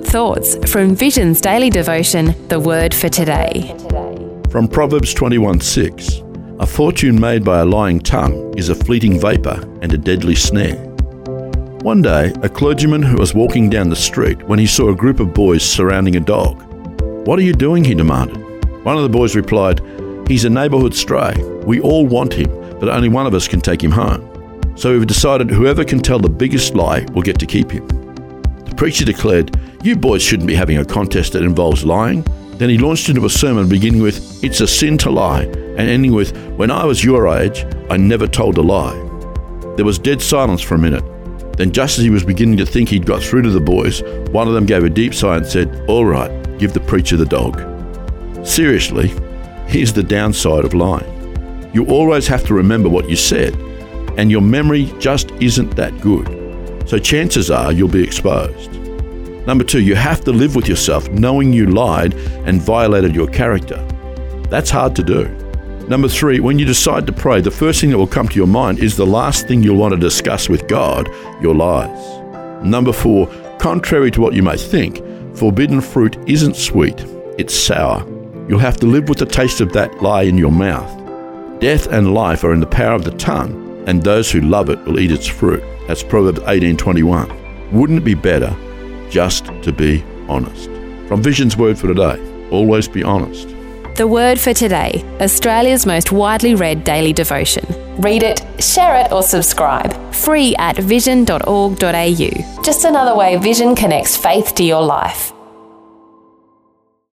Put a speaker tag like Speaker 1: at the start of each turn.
Speaker 1: good thoughts from Vision's daily devotion, The Word for Today.
Speaker 2: From Proverbs 21:6, a fortune made by a lying tongue is a fleeting vapour and a deadly snare. One day, a clergyman was walking down the street when he saw a group of boys surrounding a dog. "What are you doing?" he demanded. One of the boys replied, "He's a neighbourhood stray. We all want him, but only one of us can take him home. So we've decided whoever can tell the biggest lie will get to keep him." The preacher declared, "You boys shouldn't be having a contest that involves lying." Then he launched into a sermon beginning with, "It's a sin to lie," and ending with, "When I was your age, I never told a lie." There was dead silence for a minute. Then just as he was beginning to think he'd got through to the boys, one of them gave a deep sigh and said, "All right, give the preacher the dog." Seriously, here's the downside of lying. You always have to remember what you said, and your memory just isn't that good. So chances are you'll be exposed. Number 2, you have to live with yourself knowing you lied and violated your character. That's hard to do. Number 3, when you decide to pray, the first thing that will come to your mind is the last thing you'll want to discuss with God, your lies. Number 4, contrary to what you may think, forbidden fruit isn't sweet, it's sour. You'll have to live with the taste of that lie in your mouth. Death and life are in the power of the tongue, and those who love it will eat its fruit. That's Proverbs 18:21. Wouldn't it be better just to be honest? From Vision's Word for Today, always be honest.
Speaker 1: The Word for Today, Australia's most widely read daily devotion. Read it, share it or subscribe. Free at vision.org.au. Just another way Vision connects faith to your life.